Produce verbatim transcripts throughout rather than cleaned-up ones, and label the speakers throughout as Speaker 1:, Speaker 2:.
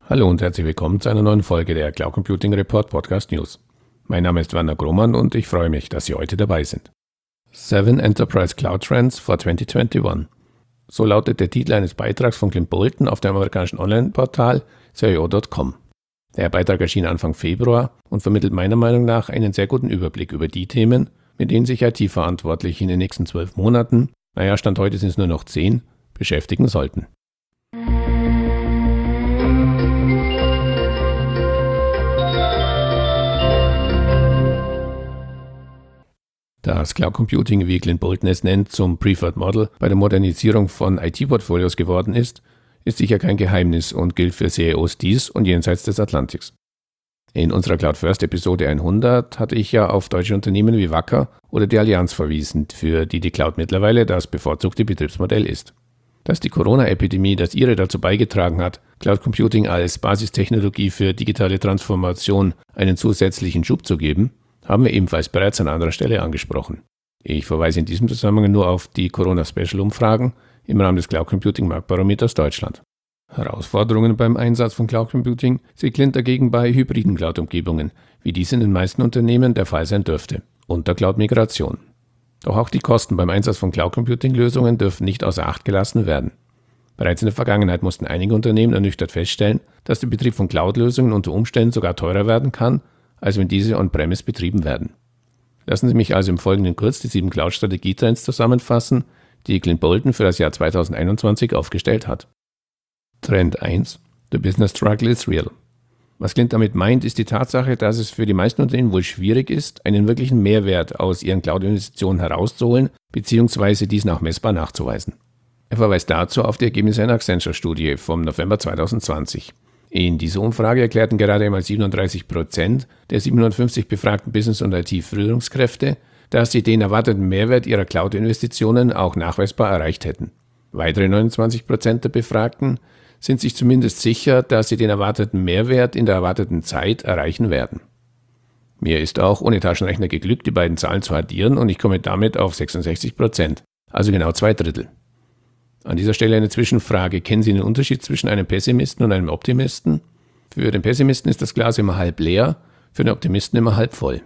Speaker 1: Hallo und herzlich willkommen zu einer neuen Folge der Cloud Computing Report Podcast News. Mein Name ist Werner Grohmann und ich freue mich, dass Sie heute dabei sind. Seven Enterprise Cloud Trends for zwanzig einundzwanzig. So lautet der Titel eines Beitrags von Clint Bolton auf dem amerikanischen Online-Portal C I O Punkt com. Der Beitrag erschien Anfang Februar und vermittelt meiner Meinung nach einen sehr guten Überblick über die Themen, mit denen sich I T-Verantwortliche in den nächsten zwölf Monaten, naja, Stand heute sind es nur noch zehn, beschäftigen sollten. Das Cloud Computing, wie Clint Bolton es nennt, zum Preferred Model bei der Modernisierung von I T-Portfolios geworden ist, ist sicher kein Geheimnis und gilt für C I Os dies und jenseits des Atlantiks. In unserer Cloud First Episode hundert hatte ich ja auf deutsche Unternehmen wie Wacker oder die Allianz verwiesen, für die die Cloud mittlerweile das bevorzugte Betriebsmodell ist. Dass die Corona-Epidemie das ihre dazu beigetragen hat, Cloud Computing als Basistechnologie für digitale Transformation einen zusätzlichen Schub zu geben, haben wir ebenfalls bereits an anderer Stelle angesprochen. Ich verweise in diesem Zusammenhang nur auf die Corona-Special-Umfragen im Rahmen des Cloud Computing Marktbarometers Deutschland. Herausforderungen beim Einsatz von Cloud Computing sieht Clint dagegen bei hybriden Cloud-Umgebungen, wie dies in den meisten Unternehmen der Fall sein dürfte, und der Cloud-Migration. Doch auch die Kosten beim Einsatz von Cloud Computing-Lösungen dürfen nicht außer Acht gelassen werden. Bereits in der Vergangenheit mussten einige Unternehmen ernüchtert feststellen, dass der Betrieb von Cloud-Lösungen unter Umständen sogar teurer werden kann, als wenn diese on-premise betrieben werden. Lassen Sie mich also im Folgenden kurz die sieben Cloud-Strategietrends zusammenfassen, die Clint Bolton für das Jahr zwanzig einundzwanzig aufgestellt hat. Trend eins. The business struggle is real. Was Clint damit meint, ist die Tatsache, dass es für die meisten Unternehmen wohl schwierig ist, einen wirklichen Mehrwert aus ihren Cloud-Investitionen herauszuholen bzw. diesen auch messbar nachzuweisen. Er verweist dazu auf die Ergebnisse einer Accenture-Studie vom November zwanzig zwanzig. In dieser Umfrage erklärten gerade einmal siebenunddreißig Prozent der siebenhundertfünfzig befragten Business- und I T-Führungskräfte, dass sie den erwarteten Mehrwert ihrer Cloud-Investitionen auch nachweisbar erreicht hätten. Weitere neunundzwanzig Prozent der Befragten sind sich zumindest sicher, dass sie den erwarteten Mehrwert in der erwarteten Zeit erreichen werden. Mir ist auch ohne Taschenrechner geglückt, die beiden Zahlen zu addieren und ich komme damit auf sechsundsechzig Prozent, also genau zwei Drittel. An dieser Stelle eine Zwischenfrage. Kennen Sie den Unterschied zwischen einem Pessimisten und einem Optimisten? Für den Pessimisten ist das Glas immer halb leer, für den Optimisten immer halb voll.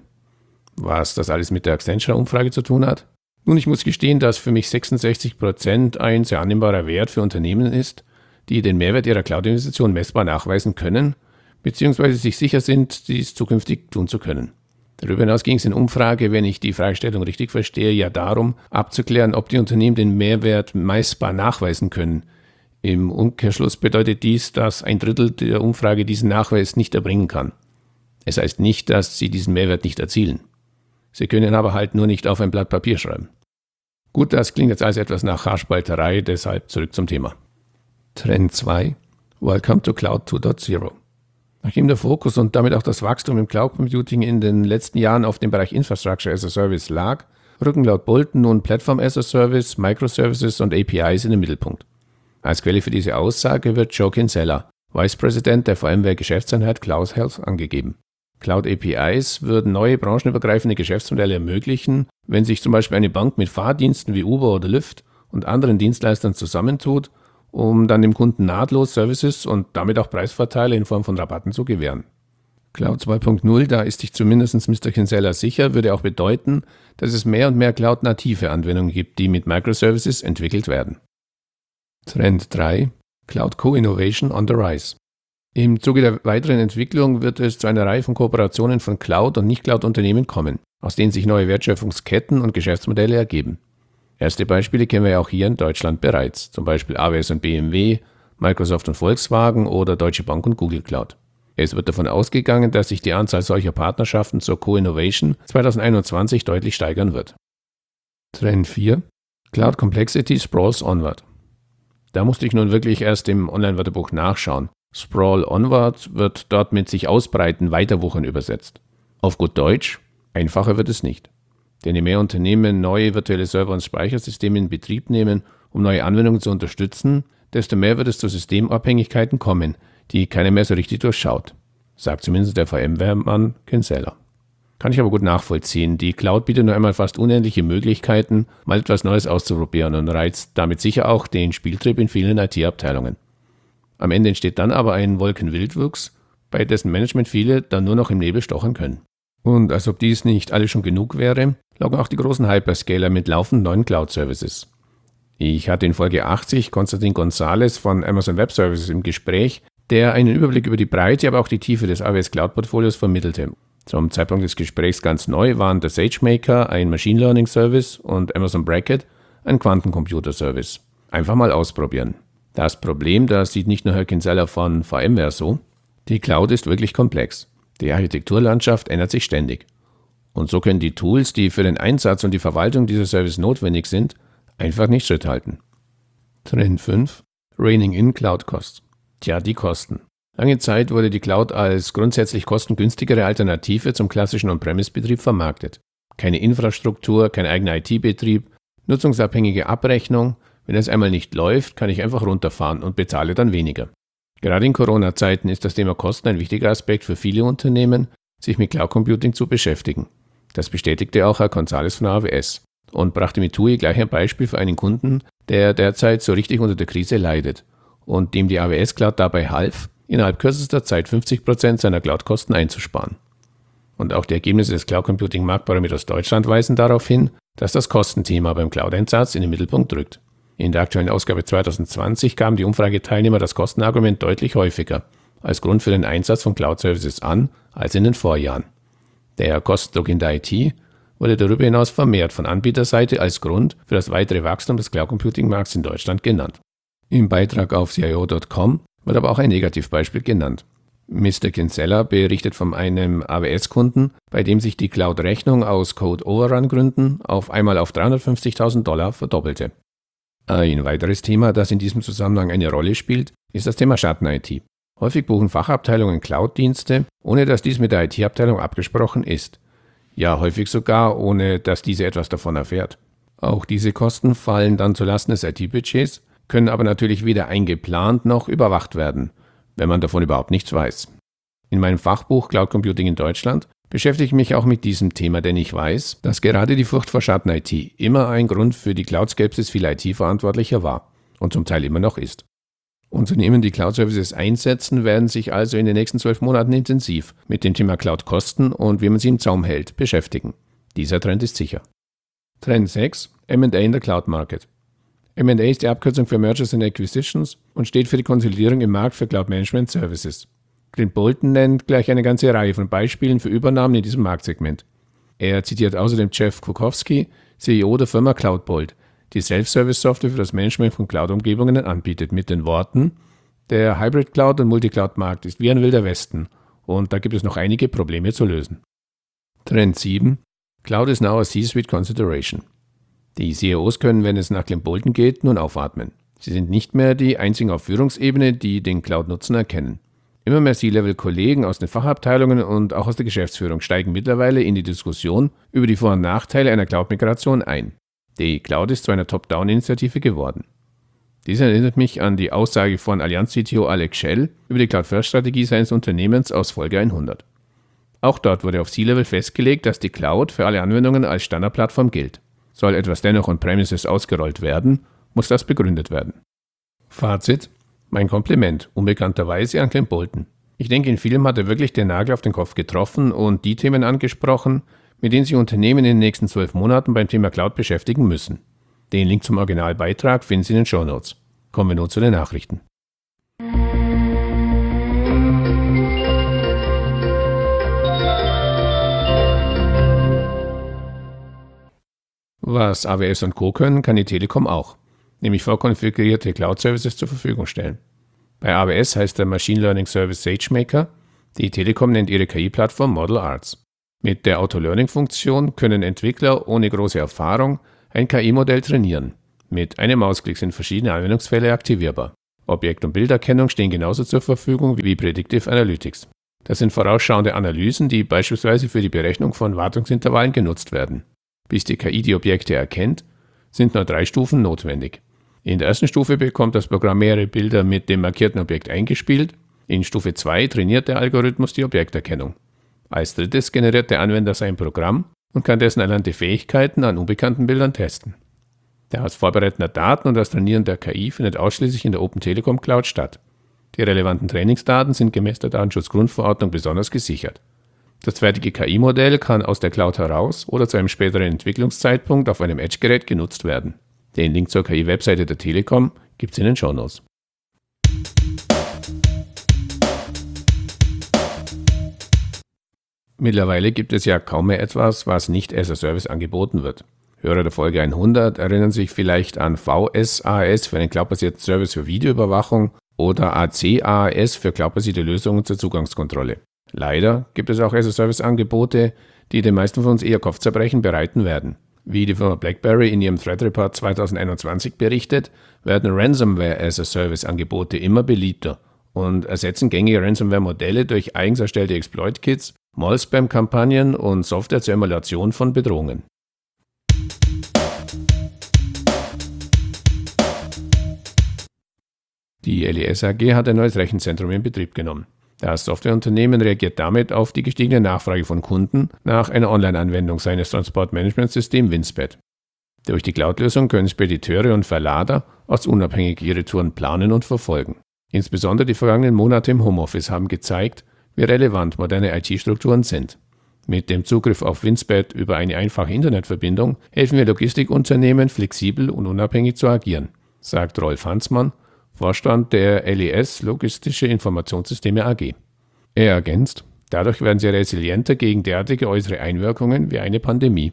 Speaker 1: Was das alles mit der Accenture-Umfrage zu tun hat? Nun, ich muss gestehen, dass für mich sechsundsechzig Prozent ein sehr annehmbarer Wert für Unternehmen ist, die den Mehrwert ihrer Cloud-Investition messbar nachweisen können, beziehungsweise sich sicher sind, dies zukünftig tun zu können. Darüber hinaus ging es in der Umfrage, wenn ich die Fragestellung richtig verstehe, ja darum, abzuklären, ob die Unternehmen den Mehrwert messbar nachweisen können. Im Umkehrschluss bedeutet dies, dass ein Drittel der Umfrage diesen Nachweis nicht erbringen kann. Es heißt nicht, dass sie diesen Mehrwert nicht erzielen. Sie können aber halt nur nicht auf ein Blatt Papier schreiben. Gut, das klingt jetzt also etwas nach Haarspalterei, deshalb zurück zum Thema. Trend zwei. Welcome to Cloud zwei Punkt null. Nachdem der Fokus und damit auch das Wachstum im Cloud Computing in den letzten Jahren auf dem Bereich Infrastructure as a Service lag, rücken laut Bolton nun Platform as a Service, Microservices und A P Is in den Mittelpunkt. Als Quelle für diese Aussage wird Joe Kinsella, Vice President der VMware Geschäftseinheit Cloud Health, angegeben. Cloud A P Is würden neue branchenübergreifende Geschäftsmodelle ermöglichen, wenn sich zum Beispiel eine Bank mit Fahrdiensten wie Uber oder Lyft und anderen Dienstleistern zusammentut, um dann dem Kunden nahtlos Services und damit auch Preisvorteile in Form von Rabatten zu gewähren. Cloud zwei Punkt null, da ist sich zumindest Mister Kinsella sicher, würde auch bedeuten, dass es mehr und mehr Cloud-native Anwendungen gibt, die mit Microservices entwickelt werden. Trend drei. Cloud Co-Innovation on the Rise. Im Zuge der weiteren Entwicklung wird es zu einer Reihe von Kooperationen von Cloud- und Nicht-Cloud-Unternehmen kommen, aus denen sich neue Wertschöpfungsketten und Geschäftsmodelle ergeben. Erste Beispiele kennen wir ja auch hier in Deutschland bereits, zum Beispiel A W S und B M W, Microsoft und Volkswagen oder Deutsche Bank und Google Cloud. Es wird davon ausgegangen, dass sich die Anzahl solcher Partnerschaften zur Co-Innovation zwanzig einundzwanzig deutlich steigern wird. Trend vier. Cloud Complexity Sprawls Onward. Da musste ich nun wirklich erst im Online-Wörterbuch nachschauen. Sprawl Onward wird dort mit sich ausbreiten, weiterwuchern übersetzt. Auf gut Deutsch, einfacher wird es nicht. Denn je mehr Unternehmen neue virtuelle Server und Speichersysteme in Betrieb nehmen, um neue Anwendungen zu unterstützen, desto mehr wird es zu Systemabhängigkeiten kommen, die keiner mehr so richtig durchschaut, sagt zumindest der VMware-Mann Kinsella. Kann ich aber gut nachvollziehen. Die Cloud bietet nur einmal fast unendliche Möglichkeiten, mal etwas Neues auszuprobieren und reizt damit sicher auch den Spieltrieb in vielen I T-Abteilungen. Am Ende entsteht dann aber ein Wolkenwildwuchs, bei dessen Management viele dann nur noch im Nebel stochern können. Und als ob dies nicht alles schon genug wäre, loggen auch die großen Hyperscaler mit laufend neuen Cloud-Services. Ich hatte in Folge achtzig Konstantin Gonzalez von Amazon Web Services im Gespräch, der einen Überblick über die Breite, aber auch die Tiefe des A W S Cloud-Portfolios vermittelte. Zum Zeitpunkt des Gesprächs ganz neu waren der SageMaker, ein Machine Learning Service, und Amazon Braket, ein Quantencomputer Service. Einfach mal ausprobieren. Das Problem, das sieht nicht nur Herr Kinsella von VMware so, die Cloud ist wirklich komplex. Die Architekturlandschaft ändert sich ständig. Und so können die Tools, die für den Einsatz und die Verwaltung dieser Service notwendig sind, einfach nicht Schritt halten. Trend fünf. Reining in Cloud Costs. Tja, die Kosten. Lange Zeit wurde die Cloud als grundsätzlich kostengünstigere Alternative zum klassischen On-Premise-Betrieb vermarktet. Keine Infrastruktur, kein eigener I T-Betrieb, nutzungsabhängige Abrechnung. Wenn es einmal nicht läuft, kann ich einfach runterfahren und bezahle dann weniger. Gerade in Corona-Zeiten ist das Thema Kosten ein wichtiger Aspekt für viele Unternehmen, sich mit Cloud Computing zu beschäftigen. Das bestätigte auch Herr Gonzalez von A W S und brachte mit T U I gleich ein Beispiel für einen Kunden, der derzeit so richtig unter der Krise leidet und dem die A W S Cloud dabei half, innerhalb kürzester Zeit fünfzig Prozent seiner Cloud-Kosten einzusparen. Und auch die Ergebnisse des Cloud Computing Marktbarometers Deutschland weisen darauf hin, dass das Kostenthema beim Cloud-Einsatz in den Mittelpunkt rückt. In der aktuellen Ausgabe zwanzig zwanzig gaben die Umfrageteilnehmer das Kostenargument deutlich häufiger als Grund für den Einsatz von Cloud-Services an als in den Vorjahren. Der Kostendruck in der I T wurde darüber hinaus vermehrt von Anbieterseite als Grund für das weitere Wachstum des Cloud-Computing-Markts in Deutschland genannt. Im Beitrag auf C I O Punkt com wird aber auch ein Negativbeispiel genannt. Mister Kinsella berichtet von einem A W S-Kunden, bei dem sich die Cloud-Rechnung aus Code-Overrun-Gründen auf einmal auf dreihundertfünfzigtausend Dollar verdoppelte. Ein weiteres Thema, das in diesem Zusammenhang eine Rolle spielt, ist das Thema Schatten-I T. Häufig buchen Fachabteilungen Cloud-Dienste, ohne dass dies mit der I T-Abteilung abgesprochen ist. Ja, häufig sogar, ohne dass diese etwas davon erfährt. Auch diese Kosten fallen dann zulasten des I T-Budgets, können aber natürlich weder eingeplant noch überwacht werden, wenn man davon überhaupt nichts weiß. In meinem Fachbuch Cloud Computing in Deutschland beschäftige ich mich auch mit diesem Thema, denn ich weiß, dass gerade die Furcht vor Schatten-I T immer ein Grund für die Cloud-Skepsis vieler I T-Verantwortlicher war und zum Teil immer noch ist. Unternehmen, die Cloud-Services einsetzen, werden sich also in den nächsten zwölf Monaten intensiv mit dem Thema Cloud-Kosten und wie man sie im Zaum hält, beschäftigen. Dieser Trend ist sicher. Trend sechs. M and A in der Cloud-Market. M and A ist die Abkürzung für Mergers and Acquisitions und steht für die Konsolidierung im Markt für Cloud-Management-Services. Clint Bolton nennt gleich eine ganze Reihe von Beispielen für Übernahmen in diesem Marktsegment. Er zitiert außerdem Jeff Kukowski, C E O der Firma CloudBolt, die Self-Service-Software für das Management von Cloud-Umgebungen anbietet, mit den Worten: Der Hybrid-Cloud- und Multicloud-Markt ist wie ein wilder Westen und da gibt es noch einige Probleme zu lösen. Trend sieben. Cloud is now a C-Suite Consideration. Die C E Os können, wenn es nach Clint Bolton geht, nun aufatmen. Sie sind nicht mehr die einzigen auf Führungsebene, die den Cloud-Nutzen erkennen. Immer mehr C-Level-Kollegen aus den Fachabteilungen und auch aus der Geschäftsführung steigen mittlerweile in die Diskussion über die Vor- und Nachteile einer Cloud-Migration ein. Die Cloud ist zu einer Top-Down-Initiative geworden. Dies erinnert mich an die Aussage von Allianz-C T O Alex Schell über die Cloud-First-Strategie seines Unternehmens aus Folge hundert. Auch dort wurde auf C-Level festgelegt, dass die Cloud für alle Anwendungen als Standardplattform gilt. Soll etwas dennoch on-premises ausgerollt werden, muss das begründet werden. Fazit: Mein Kompliment, unbekannterweise an Clint Bolton. Ich denke, in vielem hat er wirklich den Nagel auf den Kopf getroffen und die Themen angesprochen, mit denen sich Unternehmen in den nächsten zwölf Monaten beim Thema Cloud beschäftigen müssen. Den Link zum Originalbeitrag finden Sie in den Shownotes. Kommen wir nun zu den Nachrichten. Was A W S und Co. können, kann die Telekom auch, nämlich vorkonfigurierte Cloud-Services zur Verfügung stellen. Bei A W S heißt der Machine Learning Service SageMaker, die Telekom nennt ihre K I-Plattform Model Arts. Mit der Auto-Learning-Funktion können Entwickler ohne große Erfahrung ein K I-Modell trainieren. Mit einem Mausklick sind verschiedene Anwendungsfälle aktivierbar. Objekt- und Bilderkennung stehen genauso zur Verfügung wie Predictive Analytics. Das sind vorausschauende Analysen, die beispielsweise für die Berechnung von Wartungsintervallen genutzt werden. Bis die K I die Objekte erkennt, sind nur drei Stufen notwendig. In der ersten Stufe bekommt das Programm mehrere Bilder mit dem markierten Objekt eingespielt. In Stufe zwei trainiert der Algorithmus die Objekterkennung. Als drittes generiert der Anwender sein Programm und kann dessen erlernte Fähigkeiten an unbekannten Bildern testen. Der Vorbereiten der Daten und das Trainieren der K I findet ausschließlich in der Open Telekom Cloud statt. Die relevanten Trainingsdaten sind gemäß der Datenschutzgrundverordnung besonders gesichert. Das fertige K I-Modell kann aus der Cloud heraus oder zu einem späteren Entwicklungszeitpunkt auf einem Edge-Gerät genutzt werden. Den Link zur K I-Webseite der Telekom gibt es in den Shownotes. Mittlerweile gibt es ja kaum mehr etwas, was nicht as a Service angeboten wird. Hörer der Folge hundert erinnern sich vielleicht an V S A S für einen cloudbasierten Service für Videoüberwachung oder A C A S für cloudbasierte Lösungen zur Zugangskontrolle. Leider gibt es auch as a Service Angebote, die den meisten von uns eher Kopfzerbrechen bereiten werden. Wie die Firma BlackBerry in ihrem Threat Report zweitausendeinundzwanzig berichtet, werden Ransomware as a Service Angebote immer beliebter und ersetzen gängige Ransomware-Modelle durch eigens erstellte Exploit-Kits, Malspam-Kampagnen und Software zur Emulation von Bedrohungen. Die L E S A G hat ein neues Rechenzentrum in Betrieb genommen. Das Softwareunternehmen reagiert damit auf die gestiegene Nachfrage von Kunden nach einer Online-Anwendung seines Transportmanagementsystems Winsped. Durch die Cloud-Lösung können Spediteure und Verlader ortsunabhängig ihre Touren planen und verfolgen. Insbesondere die vergangenen Monate im Homeoffice haben gezeigt, wie relevant moderne I T-Strukturen sind. Mit dem Zugriff auf Winsped über eine einfache Internetverbindung helfen wir Logistikunternehmen, flexibel und unabhängig zu agieren, sagt Rolf Hansmann, Vorstand der L E S Logistische Informationssysteme A G. Er ergänzt, dadurch werden sie resilienter gegen derartige äußere Einwirkungen wie eine Pandemie.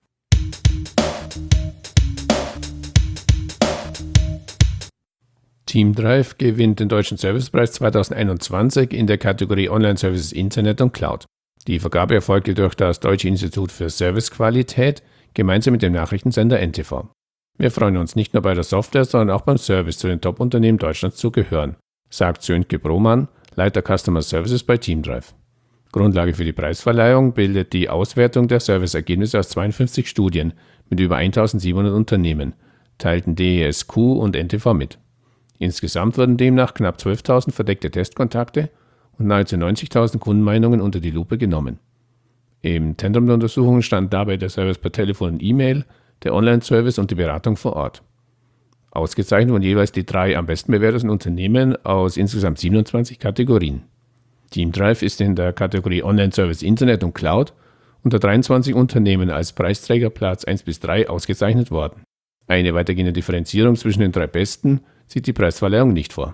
Speaker 1: Teamdrive gewinnt den Deutschen Servicepreis zweitausendeinundzwanzig in der Kategorie Online Services Internet und Cloud. Die Vergabe erfolgte durch das Deutsche Institut für Servicequalität gemeinsam mit dem Nachrichtensender N T V. Wir freuen uns nicht nur bei der Software, sondern auch beim Service zu den Top-Unternehmen Deutschlands zu gehören, sagt Sönke Brohmann, Leiter Customer Services bei Teamdrive. Grundlage für die Preisverleihung bildet die Auswertung der Serviceergebnisse aus zweiundfünfzig Studien mit über eintausendsiebenhundert Unternehmen, teilten D E S Q und N T V mit. Insgesamt wurden demnach knapp zwölftausend verdeckte Testkontakte und nahezu neunzigtausend Kundenmeinungen unter die Lupe genommen. Im Zentrum der Untersuchungen stand dabei der Service per Telefon und E-Mail, der Online-Service und die Beratung vor Ort. Ausgezeichnet wurden jeweils die drei am besten bewerteten Unternehmen aus insgesamt siebenundzwanzig Kategorien. Teamdrive ist in der Kategorie Online-Service Internet und Cloud unter dreiundzwanzig Unternehmen als Preisträger Platz eins bis drei ausgezeichnet worden. Eine weitergehende Differenzierung zwischen den drei Besten sieht die Preisverleihung nicht vor.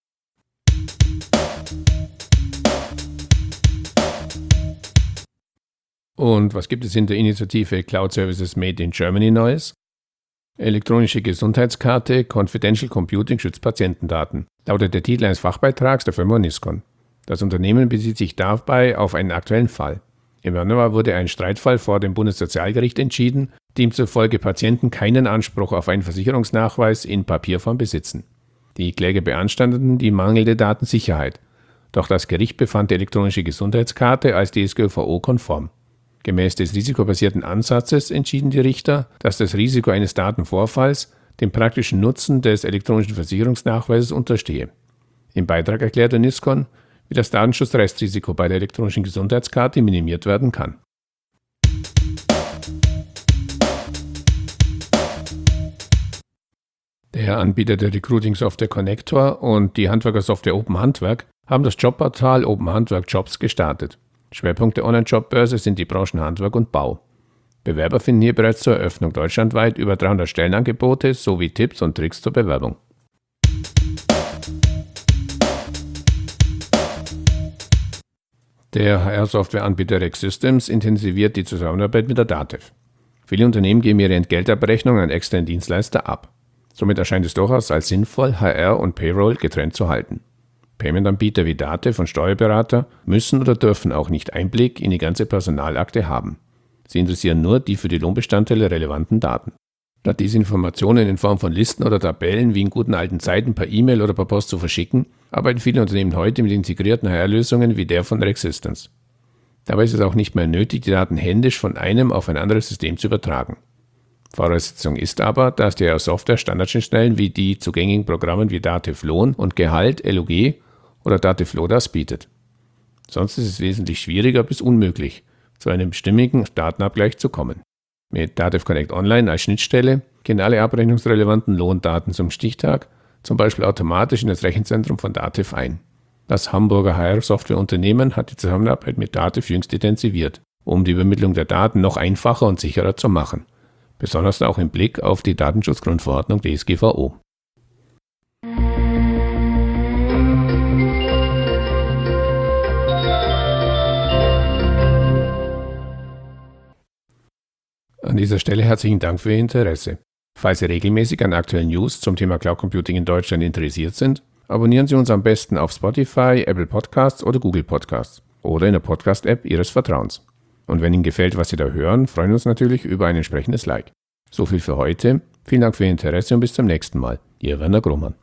Speaker 1: Und was gibt es in der Initiative Cloud Services Made in Germany Neues? Elektronische Gesundheitskarte, Confidential Computing schützt Patientendaten, lautet der Titel eines Fachbeitrags der Firma Niscon. Das Unternehmen bezieht sich dabei auf einen aktuellen Fall. Im Januar wurde ein Streitfall vor dem Bundessozialgericht entschieden, demzufolge Patienten keinen Anspruch auf einen Versicherungsnachweis in Papierform besitzen. Die Kläger beanstandeten die mangelnde Datensicherheit, doch das Gericht befand die elektronische Gesundheitskarte als D S G V O-konform. Gemäß des risikobasierten Ansatzes entschieden die Richter, dass das Risiko eines Datenvorfalls dem praktischen Nutzen des elektronischen Versicherungsnachweises unterstehe. Im Beitrag erklärte Niscon, wie das Datenschutzrestrisiko bei der elektronischen Gesundheitskarte minimiert werden kann. Der Anbieter der Recruiting-Software Connector und die Handwerkersoftware Open Handwerk haben das Jobportal Open Handwerk Jobs gestartet. Schwerpunkt der Online-Jobbörse sind die Branchen Handwerk und Bau. Bewerber finden hier bereits zur Eröffnung deutschlandweit über dreihundert Stellenangebote sowie Tipps und Tricks zur Bewerbung. Der H R-Softwareanbieter Rex Systems intensiviert die Zusammenarbeit mit der DATEV. Viele Unternehmen geben ihre Entgeltabrechnung an externe Dienstleister ab. Somit erscheint es durchaus als sinnvoll, H R und Payroll getrennt zu halten. Payment-Anbieter wie DATEV und Steuerberater müssen oder dürfen auch nicht Einblick in die ganze Personalakte haben. Sie interessieren nur die für die Lohnbestandteile relevanten Daten. Statt diese Informationen in Form von Listen oder Tabellen wie in guten alten Zeiten per E-Mail oder per Post zu verschicken, arbeiten viele Unternehmen heute mit integrierten H R-Lösungen wie der von Rex Systems. Dabei ist es auch nicht mehr nötig, die Daten händisch von einem auf ein anderes System zu übertragen. Voraussetzung ist aber, dass die Software Standardschnittstellen wie die zu gängigen Programmen wie DATEV Lohn und Gehalt, L O G oder DATEV LODAS bietet. Sonst ist es wesentlich schwieriger bis unmöglich, zu einem stimmigen Datenabgleich zu kommen. Mit DATEV Connect Online als Schnittstelle gehen alle abrechnungsrelevanten Lohndaten zum Stichtag zum Beispiel automatisch in das Rechenzentrum von Datev ein. Das Hamburger H R-Softwareunternehmen hat die Zusammenarbeit mit Datev jüngst intensiviert, um die Übermittlung der Daten noch einfacher und sicherer zu machen. Besonders auch im Blick auf die Datenschutzgrundverordnung D S G V O. An dieser Stelle herzlichen Dank für Ihr Interesse. Falls Sie regelmäßig an aktuellen News zum Thema Cloud Computing in Deutschland interessiert sind, abonnieren Sie uns am besten auf Spotify, Apple Podcasts oder Google Podcasts oder in der Podcast-App Ihres Vertrauens. Und wenn Ihnen gefällt, was Sie da hören, freuen wir uns natürlich über ein entsprechendes Like. So viel für heute. Vielen Dank für Ihr Interesse und bis zum nächsten Mal. Ihr Werner Grummann.